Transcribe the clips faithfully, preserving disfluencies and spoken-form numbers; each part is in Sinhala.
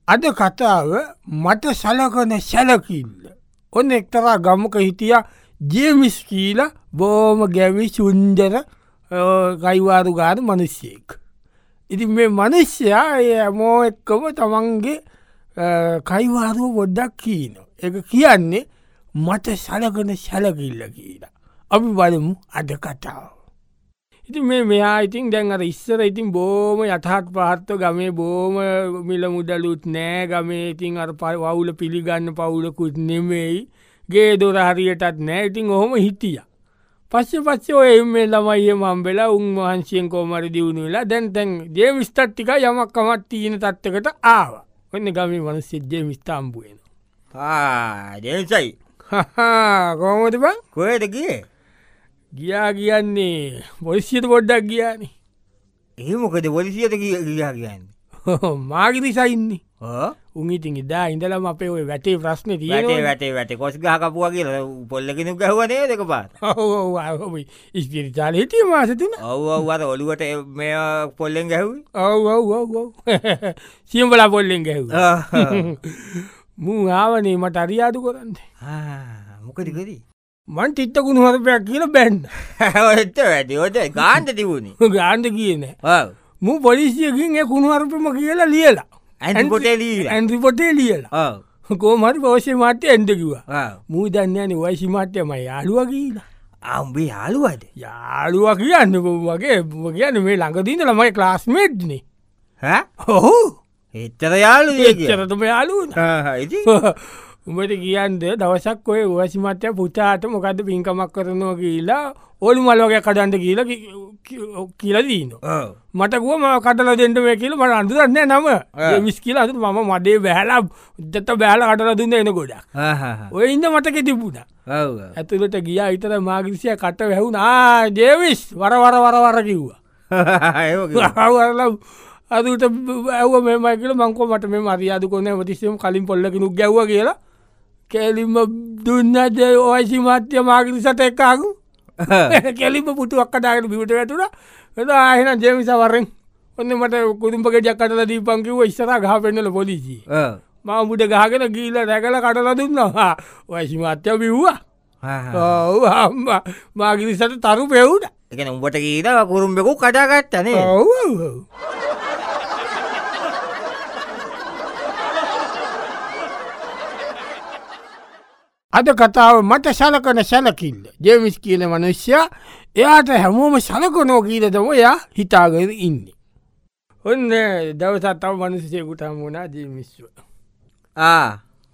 අද කතාව මට සලකන සැලකිල්ල. ඔන්න එක්තරා ගමක හිටිය ජේමිස් කියලා බෝම ගැවි සුන්දර ගයිවාරු ගාන මනුෂ්‍යයෙක්. ඉති මේ මනුෂ්‍යයා ඇමෝ එක්කම තමන්ගේ කයිවාරුව බොඩ්ඩක් කීන. එක කියන්නේ මට සලකන සැලකිල්ල කියලා. අපි බලමු අද කතාව. ඉති මේ මෙයා ඉතින් දැන් අර ඉස්සර ඉතින් බෝම යටහත් පහත්ව ගමේ බෝම මිල මුදලුත් නෑ ගමේ ඉතින් අර වවුල පිළිගන්න පවුලකුත් නෙමෙයි ගේ දොර හරියටත් නෑ ඉතින් ඔහොම හිටිය. පස්සේ පස්සේ ඔය එම්මේ ළමයි මම්බෙලා උන් වහන්සියෙන් කොහමරි දියුණු වෙලා දැන් දැන් ජේමිස්ටත් ටික යමක් කමක් තියෙන තත්ත්වයකට ආවා. ඔන්න ගමේ මිනිස්සු ජේමිස්ට හම්බ වෙනවා. ආ ජේමිස්යි හහා කොහොමද බං? කොහෙද ගියේ? ගියා කියන්නේ පොලිසියට පොඩ්ඩක් ගියානේ. ඒ මොකද පොලිසියට ගියා කියන්නේ? මාගිරිසා ඉන්නේ. ඔව්. උන් ඉතින් ඉදා ඉඳලම අපේ ඔය වැටේ ප්‍රශ්නේ වැටේ තියෙනවා. වැටේ වැටේ කොස් ගහ කපුවා කියලා පොල්ලකිනු ගහුවා නේද එකපාර? ඔව් ඔව් ඔව් ඉස්පිරිතාලේ හිටියේ මාස තුන. ඔව් ඔව් අර ඔළුවට මේ පොල්ලෙන් ගැහුවේ. ඔව් ඔව් ඔව් ඔව්. සියඹලා පොල්ලෙන් ගැහුවා. මූ ආවනේ මට අරියාදු කරන්න. ආ මොකද කරේ? මං තිත්ත කුණු හරපයක් කියලා බැන්න. ඔච්ච වැඩි ඔය ගාන්න තිබුණේ. ගාන්න ගියේ නෑ. ඔව්. මූ පොලිසියකින් ඒ කුණු හරපෙම කියලා ලියලා. ඇන්ටි පොටේ ලියලා. ඇන්ටි පොටේ ලියලා. ඔව්. කොහොම හරි පොලිසිය මාත්‍ය එන්න කිව්වා. ඔව්. මූ දන්නේ නෑනේ ඔයසි මාත්‍ය මම යාළුවා කියලා. ආ උඹේ යාළුවාද? යාළුවා කියන්නේ මගේ කියන්නේ මේ ළඟදී ඉඳලා මගේ ක්ලාස්මේට් නේ. ඈ? ඔව්. එච්චර යාළුවෙක්. එච්චරටම යාළුවා. හා හා ඉතින් උඹට කියන්ද දවසක් ඔය ඔයසි මාත්‍ය පුතාට මොකද්ද පින්කමක් කරනවා කියලා ඕලු මල් වගේ කඩන්න කියලා කියලා දිනනවා. ඔව්. මට ගුව මම කඩලා දෙන්න මේ කියලා මට අඳුරන්නේ නෑ නම. ජේමිස් කියලා අඳුර මම මඩේ බැලලා දෙත බැලලා කඩලා දුන්න එන ගොඩක්. හා හා. ඔය ඉන්න මතකෙ තිබුණා. ඔව්. ඇතුළට ගියා විතර මාගිරිසියා කට වැහුණා. ආ ජේමිස් වර වර වර වර කිව්වා. ඒක කිව්වා. වරලා අදුට ඇව්ව මෙමයි කියලා මං කො මට මේ මරියාදු කොනේ හැමතිස්සෙම කලින් පොල්ලකිනුක් ගැව්වා කියලා කෙලින්ම දුන්නද ඔයසි මාත්‍ය මාගිරිසට එක්කහු. කෙලින්ම පුටුවක් කඩාගෙන බිමට වැටුණා. එතන ආයෙත් ජේමිස් වරෙන් ඔන්න මට කුදුම්බ ගෙඩියක් කඩලා දීපන් කිව්වා ඉස්සරහා ගහ පෙන්නල පොලිසිය. ඔව්. මම මුඩ ගහගෙන ගිහිල්ලා රැකලා කඩලා දුන්නා. ඔයසි මාත්‍ය බිව්වා. හා හා. ඔව් අම්මා මාගිරිසට තරු පෙවුණා. ඒ කියන්නේ උඹට කීලා කුරුම්බෙකු කඩාගත්තා නේ. ඔව් ඔව් ඔව්. අද කතාව මට සලකන සැලකිල්ල. ජේමිස් කියන මනුෂ්‍යයා එයාට හැමෝම සලකනෝ කියලා තමයි එයා හිතාගෙන ඉන්නේ. ඔන්න දවසක් තව මනුස්සයෙකුට හමු වුණා ජේමිස්ව. ආ.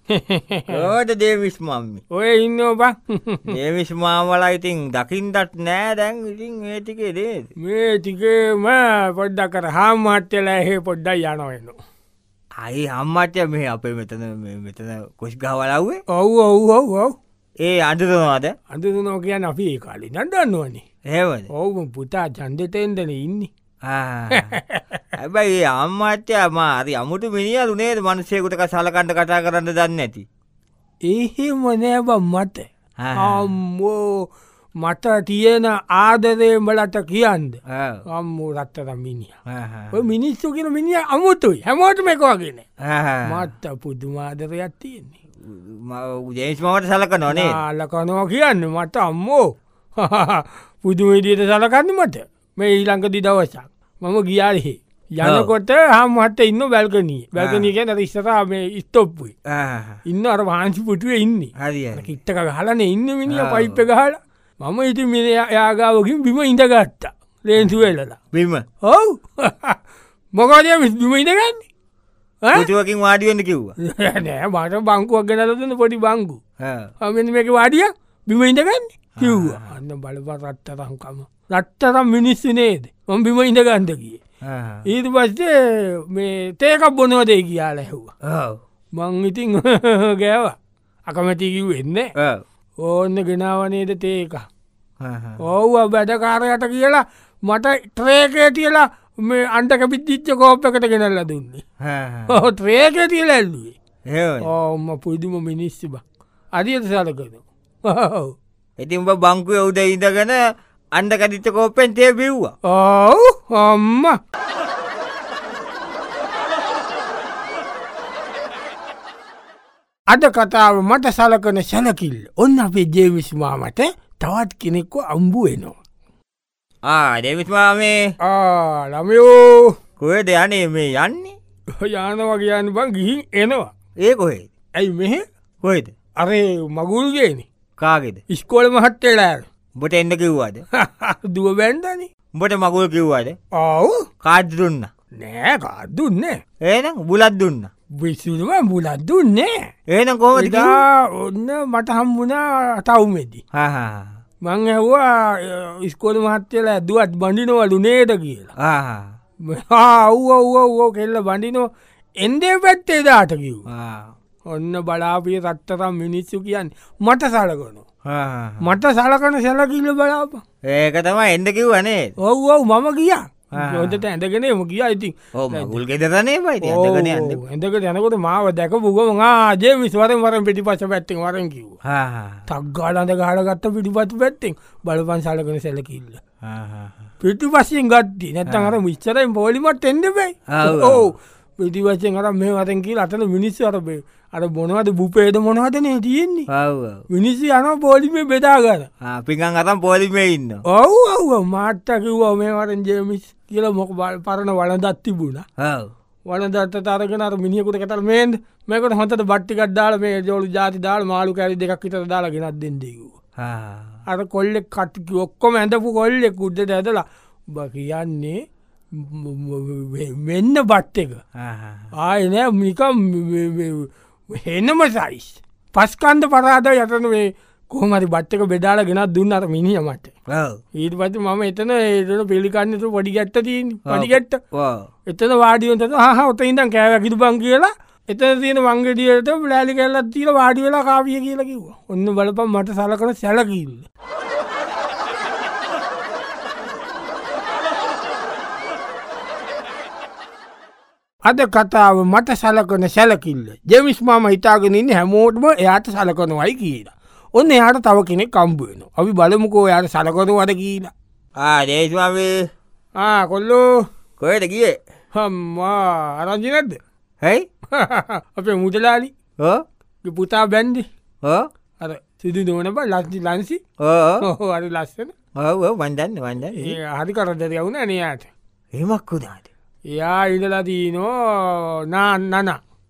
ඕද ජේමිස් මම්මි. ඔය ඉන්නෝ බං. ජේමිස් මාමලා ඉතින් දකින්නත් නෑ දැන් ඉතින් මේ ටිකේ නේද? මේ ටිකේම පොඩ්ඩක් අර හාම් මාත්‍යලා එහෙ පොඩ්ඩක් යනවා එනවා. අයි අම්මට මේ අපේ මෙතන මෙතන කොස් ගහවලව්වේ. ඔව් ඔව් ඔව් ඔව්. ඒ අඳුරනවාද? අඳුරනවා කියන්නේ අපි ඒ කාලේ නඩන්නවනේ. එහෙමද? ඔව් පුතා ඡන්දෙට එන්නනේ ඉන්නේ. ආ. හැබැයි අම්මට මා හරි අමුතු මිනිහලු නේද මිනිස්සෙකුට සලකන්න කතා කරන්න දන්නේ නැති. එහෙම නෑ බං මට. අම්මෝ මට තියෙන ආදරේ උඹලට කියන්න. ඔව්. අම්මෝ රත්තරන් මිනිහා. හා හා. ඔය මිනිස්සු කියන මිනිහා අමුතුයි. හැමෝටම එක වගේ නෑ. හා හා. මට පුදුම ආදරයක් තියෙන්නේ. මම ජේම්ස් මාමට සලකනවා නේද? සලකනවා කියන්නේ මට අම්මෝ. පුදුම විදියට සලකන්නේ මට. මේ ඊළඟදී දවසක් මම ගියාලේ. යනකොට හම් මට ඉන්න බැල්කනියේ. බැල්කනිය කියන්නේ අර ඉස්සරහා මේ ස්ටොප්පුයි. ආ. ඉන්න අර වහන්සි පුටුවේ ඉන්නේ. හරි හරි. කිට්ටක ගහලානේ ඉන්නේ මිනිහා පයිප් එක ගහලා. මම ඉතින් මේ යාගාවකින් බිම ඉඳගත්තා. ලේන්සු වෙලලා. බිම. ඔව්. මොකද මේ බිම ඉඳගන්නේ? ඈ? පුටුවකින් වාඩි වෙන්න කිව්වා. නෑ මට බංකුවක් ගෙනල්ලා දුන්න පොඩි බංකු. හා. ආ මෙන්න මේකේ වාඩිය බිම ඉඳගන්නේ කිව්වා. අන්න බලපන් රත්තරන් කම. රත්තරන් මිනිස්සු නේද? මම බිම ඉඳගන්න ගියේ. හා. ඊට පස්සේ මේ තේ එකක් බොනවද කියලා ඇහුවා. ඔව්. මං ඉතින් ගෑවා. අකමැති කිව්වෙත් නෑ. ඔව්. ඕන්න ගෙනාව නේද තේ එක. හා හා. ඔව් වැඩකාරයට කියලා මට ට්‍රේ එකේ තියලා මේ අන්ට කැපිච්ච කෝප් එකට ගෙනල්ලා දුන්නේ. හා හා. ඔව් ට්‍රේ එකේ තියලා ඇල්ලුවේ. එහෙමද? ඔව් මම පුදුම මිනිස්සු බං. අරියට සලකනවා. ඔව්. ඉතින් උඹ බංකුවේ උඩ ඉඳගෙන අන්ට කැඩිච්ච කෝප්පෙන් තේ බිව්වා. ඔව් අම්මා. අද කතාව මට සලකන සැලකිල්ල. ඔන්න අපේ ජේවිස් මාමට තවත් කෙනෙක්ව අම්බු වෙනවා. ආ ජේවිස් මාමේ ආ ළමයෝ කොහෙද යන්නේ මේ යන්නේ? යානවා කියන්න බං ගිහින් එනවා. ඒ කොහෙද? ඇයි මෙහෙ කොහෙද? අර මගුල්ගේනේ කාගේද? ඉස්කෝල මහත්තයලා උඹට එන්න කිව්වද? දුව බැන්දනේ. උඹට මගුල් කිව්වද? ආව් කාඩ් දුන්නා? නෑ කාඩ් දුන්නේ. එහෙනම් බුලත් දුන්නා? විසුරුව බුලත් දුන්නේ. එහෙනම් කොහොමද කිව්වේ? එදා ඔන්න මට හම්බුණා ටවුමේදී. හා හා මං ඇහුවා ඉස්කෝල මහත්තයලා දුවත් බඳිනවලු නේද කියලා. ආ ආ ඔව් ඔව් ඔව් ඔව් කෙල්ල බඳිනෝ එන්දේ පැත්තේ දාට කිව්වා. ආ ඔන්න බලාපිය රත්තරන් මිනිස්සු කියන්නේ මට සලකනවා. හා මට සලකන සැලකිල්ල බලාපන්. ඒක තමයි එන්න කිව්වා නේද? ඔව් ඔව් මම ගියා. හොඳට ඇඳගෙනම ගියා ඉතින්. ඔව් මගුල් ගෙදරනේ බයි ඉතින් ඇඳගෙන යන්න. ඇඳගෙන යනකොට මාව දැකපු ගමන් ආ ජේමිස් වරෙන් වරෙන් පිටිපස්ස පැත්තෙන් වරෙන් කිව්වා. හා හා ටක් ගාලා අඳ ගහලා ගත්ත පිටිපස්ස පැත්තෙන් බලපන් සලකන සැලකිල්ල. හා හා පිටිපස්සෙන් ගත්තා. නැත්තම් අර මිච්චරෙන් පොලිමත් එන්න බෑ. ඔව් ඔව් පිටිපස්සෙන් අර මේ වරෙන් කියලා අතන මිනිස්සු අර අර මොනවද බුපේද මොනවද නේ තියෙන්නේ. ඔව් ඔව් මිනිස්සු යනවා පොලිමේ බෙදා ගන්න. ආ පිංගන් අතන් පොලිමේ ඉන්නවා. ඔව් ඔව් මාත්තා කිව්වා මේ වරෙන් ජේමිස් කියලා මොක පරණ වළඳක් තිබුණා. ඔව් වළඳට අරගෙන අර මිනිහෙකුට කතල මේන්න මේකට හොඳට බත් ටිකක් දාලා මේ ජෝලු ಜಾති දාලා මාළු කෑලි දෙකක් විතර දාලා ගෙනත් දෙන්න කිව්වා. හා අර කොල්ලෙක් කට කිව්ව ඔක්කොම ඇඳපු කොල්ලෙක් උඩට ඇදලා ඔබ කියන්නේ මෙන්න බත් එක. හා හා ආයේ නෑ නිකම් හෙනම සයිස්. පස්කන්ධ පරාද යටන මේ කොහොම හරි බත් එක බෙදාලා ගෙනත් දුන්න අර මිනිහා මට. ඔව් ඊට පස්සේ මම එතන එතන පිළිකන්නේ තු පොඩි ගැට්ට තියෙන්නේ. පොඩි ගැට්ට. ඔව් එතන වාඩි වෙන හා හා ඔතන ඉඳන් කෑව කිදුපන් කියලා එතන තියෙන වංගෙඩියට බ්ලෑලි කැල්ලක් තියලා වාඩි වෙලා කාපිය කියලා කිව්වා. ඔන්න බලපන් මට සලකන සැලකිල්ල. අද කතාව මට සලකන සැලකිල්ල. ජේමිස් මාමා හිතාගෙන ඉන්නේ හැමෝටම එයාට සලකනවයි කියලා. ඔන්න එයාට තව කෙනෙක් හම්බ වෙනවා. අපි බලමුකෝ එයාට සලකනවද කියලා. ආ ජේමිස් මාමේ ආ කොල්ලෝ කොහෙද ගියේ? හම්මා අරන්ජි නැද්ද? හයි අපේ මුදලාලි ඔව් පුතා බැන්දි ඔව් අර සිදු දෝන බා ලස්දි ලන්සි ඔව් ඔව් හරි ලස්සන. ඔව් ඔව් මන් දන්නේ මන් දන්නේ. ඒ හරි කරදරයක් වුණා නේ යාට. එහෙමක් වුණාද? එයා ඉඳලා තිනෝ නා නන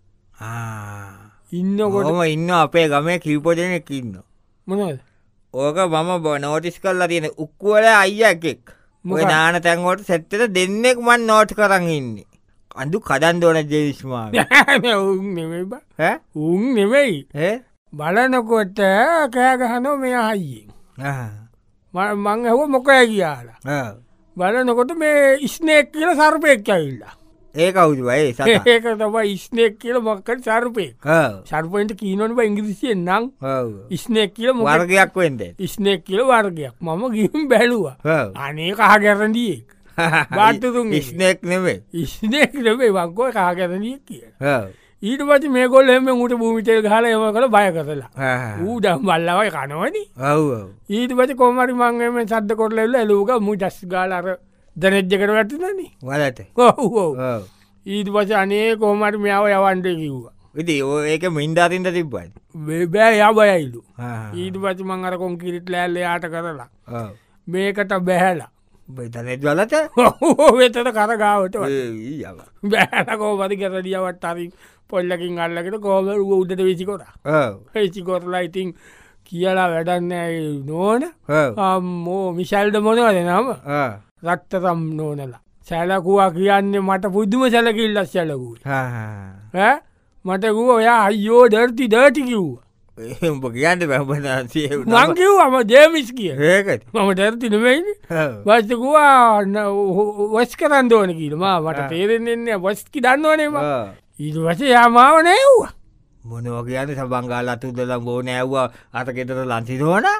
ආ ඉන්නකොට ඔහම ඉන්න අපේ ගමේ කීප දෙනෙක් ඉන්නවා. මොනවද? ඕක මම නෝටිස් කරලා තියෙන උක්කුවල අයියා එකෙක්. ඔය නාන තැන් වලට සෙට් එක දෙන්නෙක් මන් නෝට් කරන් ඉන්නේ. අඳු කඩන්න ඕන ජේවිස් මාමේ. උන් නෙමෙයි බා. ඈ උන් නෙමෙයි. ඈ බලනකොට කෑ ගහනවා මෙයා අයියෙන්. ආ මම මං ඇහුවා මොකයි කියලා. ආ බලනකොට මේ ස්නේක් කියලා සර්පෙක් ඇවිල්ලා. ඒ කවුද බයි සතා? ඒක තමයි ස්නේක් කියලා මොකක්ද සර්පෙක්. ඔව් සර්පෙන්ට කියනවනේ බා ඉංග්‍රීසියෙන් නම්. ඔව් ස්නේක් කියලා මොකක් වර්ගයක් වෙන්නේ. ස්නේක් කියලා වර්ගයක්. මම ගිහින් බැලුවා. ඔව් අනේ කහ ගැරන්ඩියෙක්. බාට්ටුතුන් ස්නේක් නෙමෙයි. ස්නේක් නෙමෙයි මං කෝ කහ ගැරන්ඩියෙක් කියලා. ඔව් ඊට පස්සේ මේගොල්ලෝ එම්ම උට භූමි තෙල් ගහලා ඒව කරලා බය කරලා. ආ ඌ දැන් බල්ලවයි කනවනේ. ඔව් ඔව් ඊට පස්සේ කොහොම හරි මං එම්ම සද්ද කරලා එල්ල එළුවක මු ඩස් ගාලා අර දනෙජ් එකට වැටුණානේ. වලට ඔව් ඔව් ඔව් ඊට පස්සේ අනේ කොහොම හරි මෙයාව යවන්න කිව්වා. ඉතින් ඔය ඒක මින්දා තින්ද තිබ්බද? මේ බෑ යා බයයිලු. ආ ඊට පස්සේ මං අර කොන්ක්‍රීට් ලෑල්ල යාට කරලා ඔව් මේකට බැහැලා. බෙදනෙත් වලට ඔව් වෙතට කර ගාවට ඒ යව බෑලා කොහොම හරි ගැරඩියවට හරි පොල්ලකින් අල්ලගෙන කොහොම ඌ උඩට විසි කරා. ඔව් විසි කරලා ඉතින් කියලා වැඩක් නෑ නෝන. ඔව් අම්මෝ මිෂල්ද මොනවද නම? ආ රත්තරම් නෝනලා. සැලකුවා කියන්නේ මට පුදුම සැලකිල්ලක් සැලකුවා. හා හා ඈ මට කිව්වා ඔයා අයියෝ ඩර්ටි ඩර්ටි කිව්වා. උඹ කියන්නේ බෑ උඹ නාසිය මං කිව්වා මම ජේමිස් කියලා. ඒකද? මම ඩර්ටි නෙමෙයිනේ. ඔව් වාස්ත කිව්වා වොස් කරන්න ඕන කියලා. මා මට තේරෙන්නේ නැහැ වොස් කි දන්නවනේ මම. ඔව් ඊට පස්සේ යා මාව නෑව්වා. මොනවා කියන්නේ සබන් ගාලා අතුදලා බෝ නෑව්වා අත ගෙදර ලන්සි දෝනා?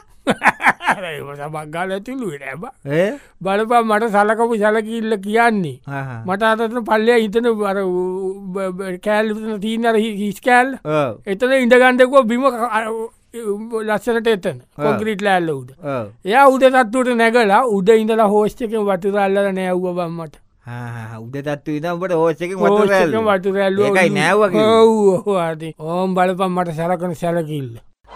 ඒක සබන් ගාලා ඇතුළුවේ නෑ බා. ඒ බලපන් මට සලකපු සැලකිල්ල කියන්නේ. හා හා මට අතන පල්ලෙය හිතන අර කෑල්ල විතර තියෙන අර හිස් කෑල්ල. ඔව් එතන ඉඳගන්නකෝ බිම ලස්සනට එතන කොන්ක්‍රීට් ලෑල්ල උඩ. ඔව් එයා උඩ තට්ටුවට නැගලා උඩ ඉඳලා හෝස් එකෙන් වතුර අල්ලලා නෑව්වා බම්මට. උඩ තත්තු ඉදම්ට ඕසක මතු වතු රැල්ල ඒකයි නෑවගේ ඔව්වාද ඕම් බලපම් මට සැලකන සැලකිල්ල.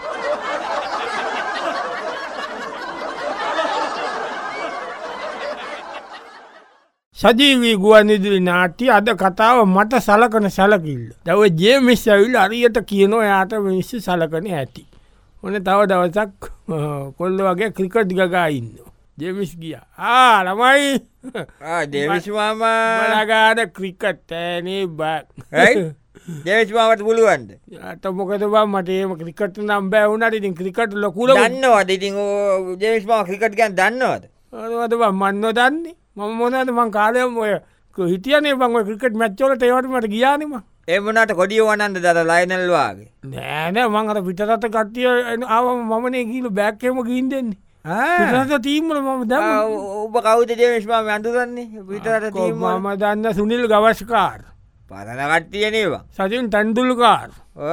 සජීවී ගුවන් ඉදිරි නාට්‍ය අද කතාව මට සලකන සැලකිල්ල. දව ජේමිස් ඇවිල් අරියට කියනෝ යාට මිනිස්සු සලකන ඇති. ඕන තව දවසක් කොල්ල වගේ ක්‍රිකට් ගගා ඉන්න. ජෙමිස් ගිය ආ ළමයි දේවිස්මාම බලගාද ක්‍රිකට් ෑනේ බක් දේවිස්මාමට පුළුවන්ද අත මොකද බා මට ඒම ක්‍රිකට් නම් බැවුණට ඉතින් ක්‍රිකට් ලොකුල දන්නවද ඉතින් දේවිස්මාම ක්‍රිකට් ගැන් දන්නවද අද මන්න දන්නේ මම මොනද මං කාලයම ඔය හිටියනේ බං ක්‍රිකට් මැච්චෝලට ඒවටමට ගියානීම එමනට කොඩිය වනන්ද දර ලයිනල්වාගේ නෑනෑ මං අර පිටරට කට්ටිය ආව මමනේ ගීල බැක්කේම ගීන් දෙන්නේ තීමල මම ද ඔබ කවුද දේවිස්මාම අඳුරන්නේ පිටරට මම දන්න සුනිල් ගවස්කාර් පරණ කට්ටියනේවා සතින් තැන්දුල්කාර්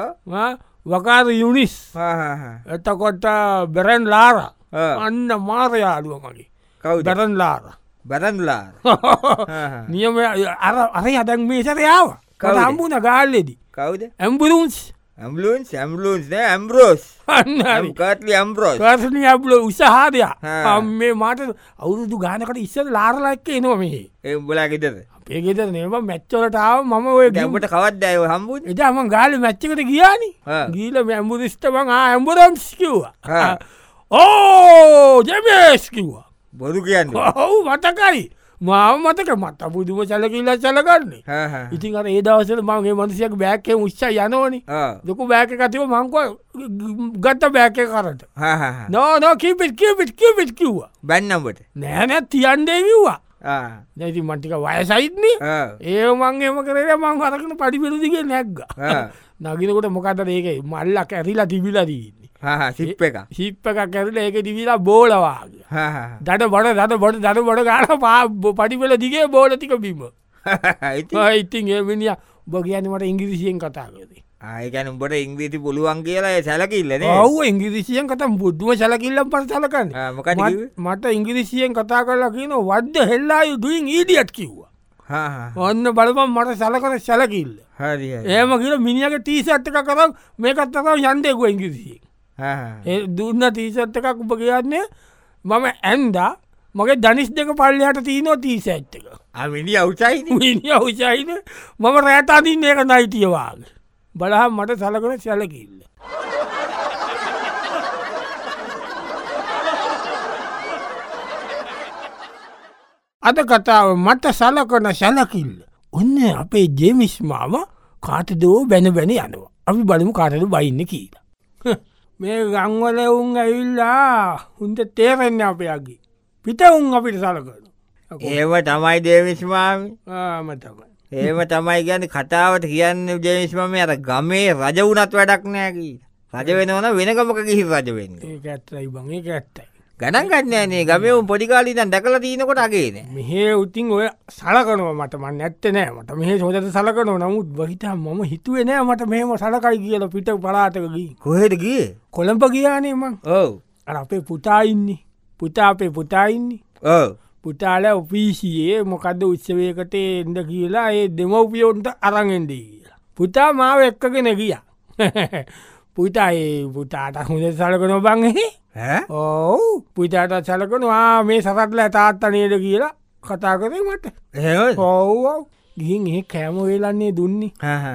වකාර යුනිස් එතකොට බෙරන් ලාර අන්න මාරයාඩුව මගේ කවු බැරන් ලාර බැරන්ලා නියම අර අර අදැන් මේ සරයාව කම්බුණ ගාල්ලෙදී කවුද ඇම්බරුන්ස් ඇම්ලුන්ස් ඇම්ලුන්ස් නෑ ඇම්බරෝස් කටලි ඇම්බරෝස් කර්සනි ඇබ්ල උසාහදයක් මේ මට අවුරුදු ගානකට ඉස්සර ලාරලක්ක එනවා මේ ඒ බලා ගෙදර ඒගෙදර නම මැච්චලටාව මම ඔය ගැමට කවත් ඇය හම්බු එතම ගාල මැච්චකට ගියානි ගීල ඇම්බුරිස්ටමං ඇම්බරම්ස් කිව්වා ඕ ජමස් කිව්වා බොදු කියන්න ඔහු මතකයි මාව මතක මට පුදුම සැලකිල්ල සැලගන්නේ ඉතින් අර ඒ දවසල මගේ මනසියක් බෑක්කේ උච්චා යනෝනි දොකු බෑක කතිව මංකව ගත්ත බෑක කරට නෝනෝ කිපිට කිපිට කිපිට කිව්වා බැන්නම්බට නෑනැත් තියන්දේ කිව්වා නැති මටික වයසයිත්නේ ඒ මංගේම කරේ මං අරකන පඩිපිරුදිගේ නැක්ග නගිනකොට මොකද ඒකයි මල්ලක් ඇරිලා තිබිලදීන්නේ සිප් එක සිප් එක කැරල ඒක දිවිලා බෝලවාගේ දට බොඩ දට බොඩ දට බොඩ ගාන පා පඩිපෙල දිගේ බෝලතික බිම ඉතින් ඒ මිනිිය බ කියන්නමට ඉංගිරිසියෙන් කතාගද ආයකැන උඹට ඉංග්‍රීති පුළුවන් කියලා සැලකිල්ලන ඔව ඉංගිරිසියෙන් කත බුද්ධම සැලකිල්ලම් පට සලකන්න මට ඉංගිරිසියෙන් කතා කරලා කියන වද්ද හෙල්ලායු දුයින් ඊඩියට් කිව්වා ඔන්න බලපම් මට සලකන සැලකිල්ල ඒම කියල මිනිියක ටීසට්ක කරම් මේකත් තරම් යන්දෙකුව ඉංගිරිසියෙන් ඒ දුන්න තීසට් එකක් උප කියන්නේ මම ඇන්දා මගේ දනිස් දෙක පල්ලයට තියනෝ තීසඇත්තක අමිනි අවුසයි මිනි අවුසයින මම රෑතාතින්න ඒක නයිටියවාගේ බලහම් මට සලකන සැලකිල්ල අද කතාව මට සලකන සැලකිල්ල ඔන්න අපේ ජෙමිස්මාව කාටදෝ බැන බැන යනවා අපි බලමු කාටද බයින්න කියලා මේ ගංවල උන් ඇවිල්ලා උන්ට තේරෙන්න අපයාගේ පිට උන් අපිට සලකන ඒව තමයි දේවිස්මාමි මතම ඒම තමයි ගැන කතාවට කියන්න ජේවිස්මම අර ගමේ රජ වනත් වැඩක් නෑකී රජ වෙනවන වෙනකමක ගිහි රජ වෙන්න ඒ ඇත්තයි බං ඒ ඇත්තයි ගණන් ගන්නෑනේ ගමම පොඩිකාලීතන් දැකල තියනකොට අගේන මෙහේ උතින් ඔය සලකනව මටමන් ඇත්ත නෑ මට මෙහ සෝදට සලකනව නමුත් බහිතා මම හිතුවේ නෑ මට මෙහම සලකයි කියල පිට පලාතකගී කොහෙටගේ කොළඹ ගියානේම ඔව අර අපේ පුතාඉන්නේ පුතා අපේ පුතාඉන්නේ ඔව පුතාල ඔපීසියේ මොකද උත්සවයකට එන්ඩ කියලා ඒ දෙමවපියෝන්ට අරගෙන්ඩේ කියලා පුතා මාව එක්කගෙන ගිය පුතා ඒ පුතාට හොඳ සලකන බංහෙ ඕ පුතාට සලකනවා මේ සකටල තාත්ත නේද කියලා කතා කරේ මට ඔව් ගිහින් ඒ කෑම වෙලන්නේ දුන්නේ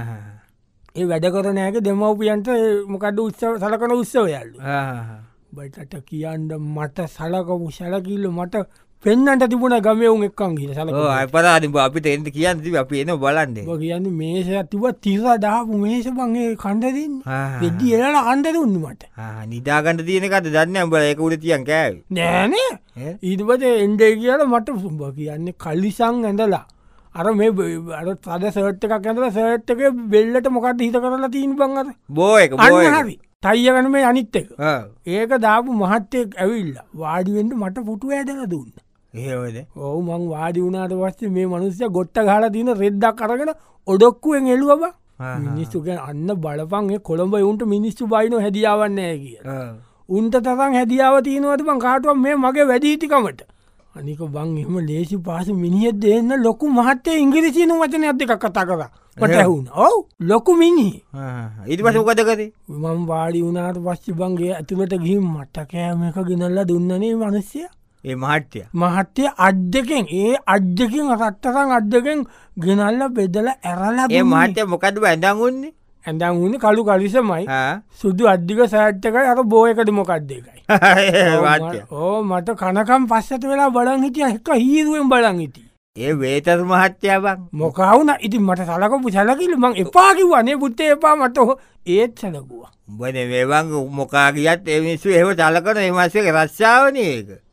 ඒ වැඩ කරනෑක දෙමවපියන්ට මොකද උත්සව සලකන උත්සවයල්ල බයිටට කියන්න මට සලකපු සැලකිල්ල මට පෙන්න්නට තිබුණ ගමයවුන් එක්කන් ගිල සල පරාදි අපිට එන්ට කියන්න ති අප එන බලන්න කියන්න මේස තිව තිර දාපු මේස බංගේ කණ්ඩදින් වෙද්දි එලට අන්ඩද උන්නමට නිදාගන්න තියනකට දන්න අඹල එක උට තියන් කෑව නෑනේ ඊටපට එන්ඩේ කියල මට සුම්බ කියන්න කල්ලිසං ඇඳලා අර මේ අර තද සර්ට් එකක් ඇඳල සර්ට්ක බෙල්ලට මොකක්ද හිත කරලා තිීන් බංගත බෝ එක හරි තයියගන මේ අනිත් එක ඒක දාපු මහත්තෙක් ඇවිල්ල වාඩිුවෙන්ට මට පුටු ඇදල දුන්න ඒවද ඔවු මං වාඩි වුණට වස්සේ මේ මනුස්්‍ය ගොට්ට හලා තින රෙද්දක් කරගෙන ඔඩොක්කුවෙන් එළුවබ මිනිස්සුක අන්න බලපන්ගේ කොළඹ උන්ට මිනිස්සු බයින හැදියාවන්නෑ කිය උන්ට තරම් හැදියාව තියනවත පං කාටුව මේ මගේ වැඩීතිකමට අනික බං එහම ලේසි පාස මිනිියත් දෙන්න ලොකු මහත්තය ඉංග්‍රිසිනු වචන ඇත එකක් කතා කර මට ඇහුණ ඔවු ලොකු මිනි ඉති පස උකදකද මම් වාඩි වුණට පස්සි බන්ගේ ඇතුළට ගිහිම් මට කෑම එක ගෙනල්ල දුන්නනේ මනස්ය ඒ මහට්ටය මහත්තය අද්දකෙන් ඒ අද්දකින් රත්තරං අද්දකෙන් ගෙනල්ල බෙදල ඇරලා ඒ මහට්‍ය මොකද ඇඳං උන්නේ ඇඳං වුණ කළු කලිසමයි සුදු අධ්‍යික සෑට්ටක අර බෝයකට මොකක්ද එකයි ඕ මට කනකම් පස්සට වෙලා බලන් හිටිය එක හීරුවෙන් බලන් හිටිය ඒ වේතර මහත්්‍යයාවක් මොකවුන ඉතින් මට සලකපු සැලකිල මං එපාකි වනේ පුත්තේ එපා මට ඒත් සැලකුව බන වේවන් මොකා කියත් එමිස්සු එහම චලකන එමස්සේ රශ්ාවනයක